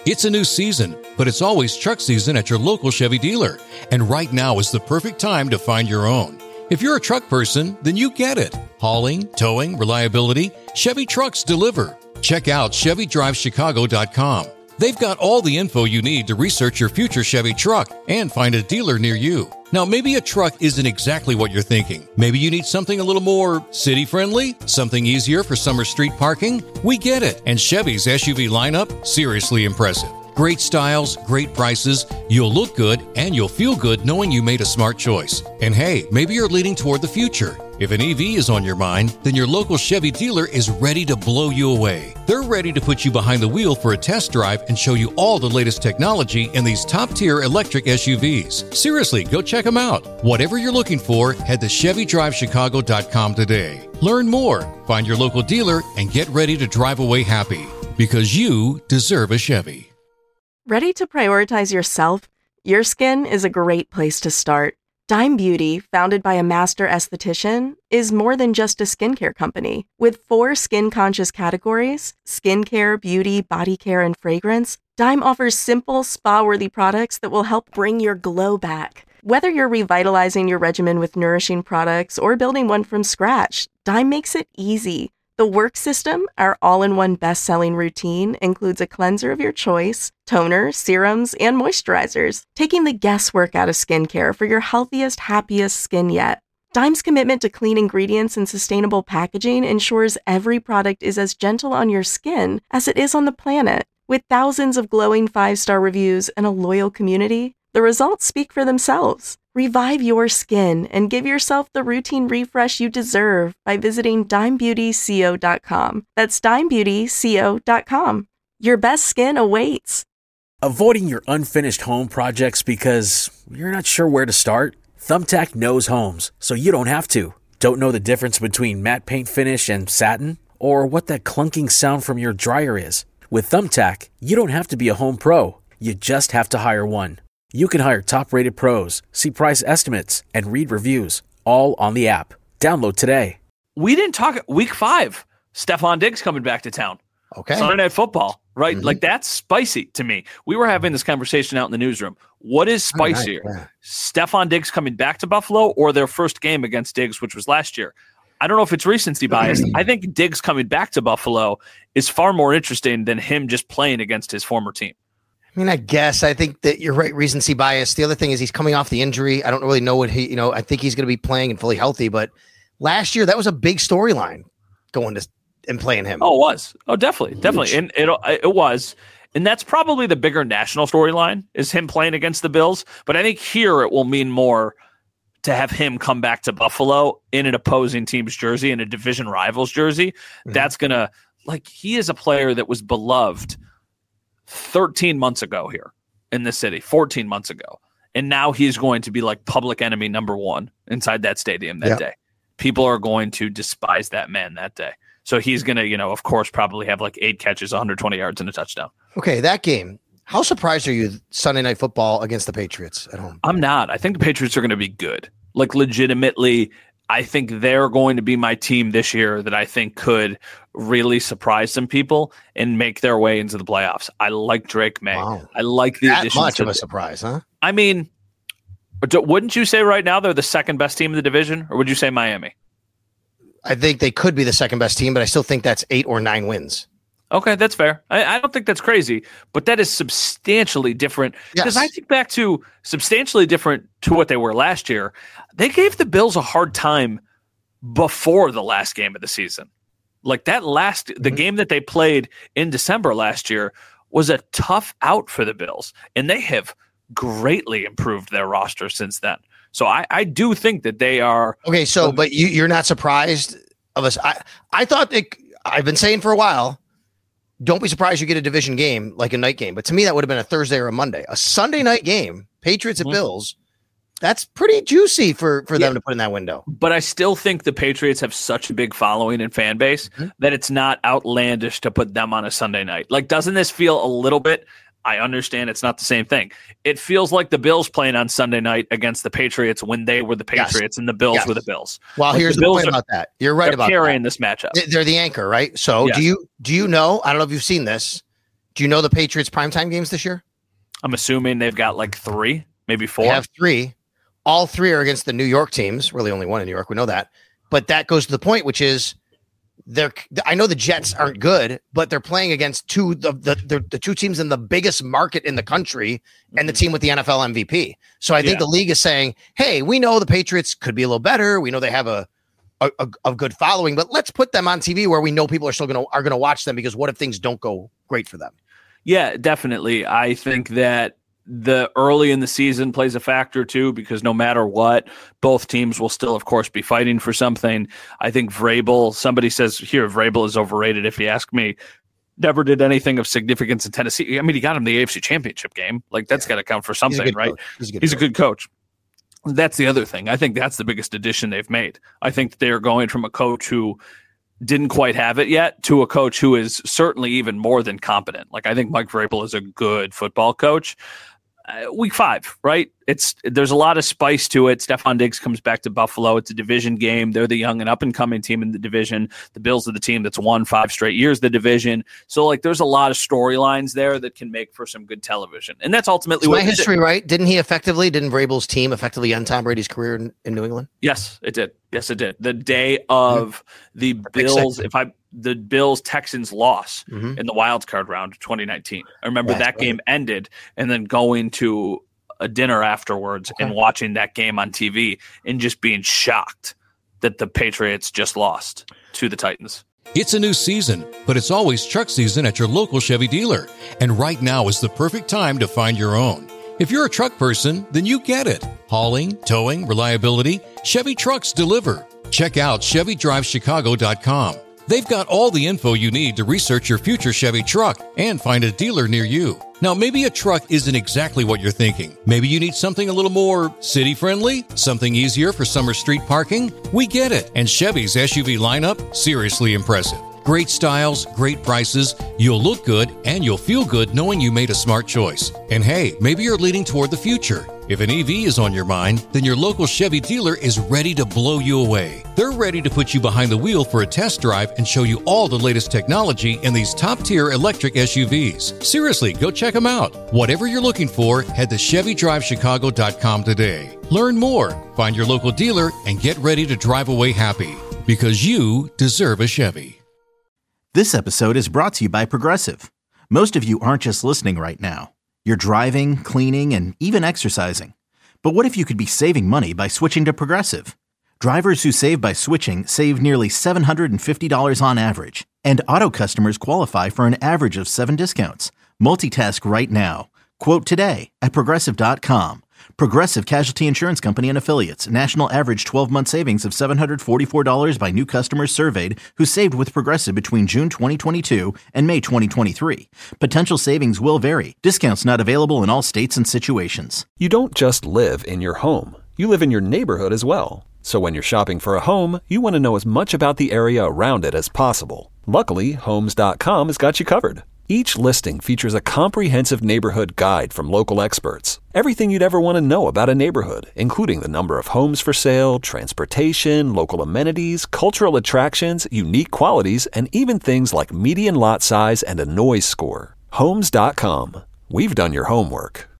It's a new season, but it's always truck season at your local Chevy dealer. And right now is the perfect time to find your own. If you're a truck person, then you get it. Hauling, towing, reliability, Chevy trucks deliver. Check out ChevyDriveChicago.com. They've got all the info you need to research your future Chevy truck and find a dealer near you. Now, maybe a truck isn't exactly what you're thinking. Maybe you need something a little more city-friendly, something easier for summer street parking. We get it. And Chevy's SUV lineup, seriously impressive. Great styles, great prices, you'll look good, and you'll feel good knowing you made a smart choice. And hey, maybe you're leaning toward the future. If an EV is on your mind, then your local Chevy dealer is ready to blow you away. They're ready to put you behind the wheel for a test drive and show you all the latest technology in these top-tier electric SUVs. Seriously, go check them out. Whatever you're looking for, head to ChevyDriveChicago.com today. Learn more, find your local dealer, and get ready to drive away happy. Because you deserve a Chevy. Ready to prioritize yourself? Your skin is a great place to start. Dime Beauty, founded by a master esthetician, is more than just a skincare company. With 4 skin-conscious categories, skincare, beauty, body care, and fragrance, Dime offers simple, spa-worthy products that will help bring your glow back. Whether you're revitalizing your regimen with nourishing products or building one from scratch, Dime makes it easy. The Work System, our all-in-one best-selling routine, includes a cleanser of your choice, toner, serums, and moisturizers, taking the guesswork out of skincare for your healthiest, happiest skin yet. Dime's commitment to clean ingredients and sustainable packaging ensures every product is as gentle on your skin as it is on the planet. With thousands of glowing 5-star reviews and a loyal community, the results speak for themselves. Revive your skin and give yourself the routine refresh you deserve by visiting DimeBeautyCO.com. That's DimeBeautyCO.com. Your best skin awaits. Avoiding your unfinished home projects because you're not sure where to start? Thumbtack knows homes, so you don't have to. Don't know the difference between matte paint finish and satin? Or what that clunking sound from your dryer is? With Thumbtack, you don't have to be a home pro. You just have to hire one. You can hire top-rated pros, see price estimates, and read reviews, all on the app. Download today. We didn't talk week 5. Stephon Diggs coming back to town. Okay. Sunday Night Football, right? Like, that's spicy to me. We were having this conversation out in the newsroom. What is spicier? Yeah. Stephon Diggs coming back to Buffalo or their first game against Diggs, which was last year? I don't know if it's recency bias. I think Diggs coming back to Buffalo is far more interesting than him just playing against his former team. I mean, I guess I think that you're right. Recency bias. The other thing is he's coming off the injury. I don't really know what I think he's going to be playing and fully healthy, but last year that was a big storyline going to and playing him. Oh, it was. Oh, definitely. And it was. And that's probably the bigger national storyline is him playing against the Bills. But I think here it will mean more to have him come back to Buffalo in an opposing team's jersey, in a division rival's jersey. That's going to, he is a player that was beloved 13 months ago here in the city, 14 months ago. And now he's going to be like public enemy number 1 inside that stadium that day. People are going to despise that man that day. So he's going to, of course, probably have 8 catches, 120 yards, and a touchdown. Okay, that game. How surprised are you Sunday Night Football against the Patriots at home? I'm not. I think the Patriots are going to be good. Legitimately, I think they're going to be my team this year that I think could really surprise some people and make their way into the playoffs. I like Drake May. Wow. I like the addition. Much of a surprise, huh? I mean, wouldn't you say right now they're the second best team in the division, or would you say Miami? I think they could be the second best team, but I still think that's 8 or 9 wins. Okay, that's fair. I don't think that's crazy, but that is substantially different. Because I think back to substantially different to what they were last year. They gave the Bills a hard time before the last game of the season. The game that they played in December last year was a tough out for the Bills, and they have greatly improved their roster since then. So I do think that they are. Okay, so but you're not surprised of us. I thought I've been saying for a while, don't be surprised you get a division game like a night game. But to me, that would have been a Thursday or a Monday. A Sunday night game, Patriots at Bills, that's pretty juicy for them to put in that window. But I still think the Patriots have such a big following and fan base that it's not outlandish to put them on a Sunday night. Doesn't this feel a little bit? I understand it's not the same thing. It feels like the Bills playing on Sunday night against the Patriots when they were the Patriots and the Bills were the Bills. Well, here's the point about that. You're right about carrying this matchup. They're the anchor, right? So do you know? I don't know if you've seen this. Do you know the Patriots primetime games this year? I'm assuming they've got like 3, maybe 4. They have 3. All 3 are against the New York teams. Really only one in New York. We know that. But that goes to the point, which is I know the Jets aren't good, but they're playing against the 2 teams in the biggest market in the country and the team with the NFL MVP. So I think the league is saying, hey, we know the Patriots could be a little better. We know they have a good following, but let's put them on TV where we know people are still going to watch them, because what if things don't go great for them? Yeah, definitely. I think that the early in the season plays a factor too, because no matter what, both teams will still, of course, be fighting for something. I think Vrabel, somebody says here, Vrabel is overrated. If you ask me, never did anything of significance in Tennessee. I mean, he got him the AFC Championship game. Like, that's got to count for something, right? He's a good coach. That's the other thing. I think that's the biggest addition they've made. I think they're going from a coach who didn't quite have it yet to a coach who is certainly even more than competent. Like, I think Mike Vrabel is a good football coach. Week 5, right? There's a lot of spice to it. Stephon Diggs comes back to Buffalo. It's a division game. They're the young and up and coming team in the division. The Bills are the team that's won 5 straight years the division. So like, there's a lot of storylines there that can make for some good television. And that's ultimately what my history, right? Didn't Vrabel's team effectively end Tom Brady's career in New England? Yes, it did. The day of the Bills, the Bills-Texans loss in the wild card round of 2019. I remember that game ended, and then going to a dinner afterwards and watching that game on TV and just being shocked that the Patriots just lost to the Titans. It's a new season, but it's always truck season at your local Chevy dealer. And right now is the perfect time to find your own. If you're a truck person, then you get it. Hauling, towing, reliability, Chevy trucks deliver. Check out ChevyDriveChicago.com. They've got all the info you need to research your future Chevy truck and find a dealer near you. Now, maybe a truck isn't exactly what you're thinking. Maybe you need something a little more city-friendly, something easier for summer street parking. We get it. And Chevy's SUV lineup, seriously impressive. Great styles, great prices, you'll look good, and you'll feel good knowing you made a smart choice. And hey, maybe you're leaning toward the future. If an EV is on your mind, then your local Chevy dealer is ready to blow you away. They're ready to put you behind the wheel for a test drive and show you all the latest technology in these top-tier electric SUVs. Seriously, go check them out. Whatever you're looking for, head to ChevyDriveChicago.com today. Learn more, find your local dealer, and get ready to drive away happy. Because you deserve a Chevy. This episode is brought to you by Progressive. Most of you aren't just listening right now. You're driving, cleaning, and even exercising. But what if you could be saving money by switching to Progressive? Drivers who save by switching save nearly $750 on average. And auto customers qualify for an average of 7 discounts. Multitask right now. Quote today at Progressive.com. Progressive Casualty Insurance Company and Affiliates. National average 12-month savings of $744 by new customers surveyed who saved with Progressive between June 2022 and May 2023. Potential savings will vary. Discounts not available in all states and situations. You don't just live in your home. You live in your neighborhood as well. So when you're shopping for a home, you want to know as much about the area around it as possible. Luckily, Homes.com has got you covered. Each listing features a comprehensive neighborhood guide from local experts. Everything you'd ever want to know about a neighborhood, including the number of homes for sale, transportation, local amenities, cultural attractions, unique qualities, and even things like median lot size and a noise score. Homes.com. We've done your homework.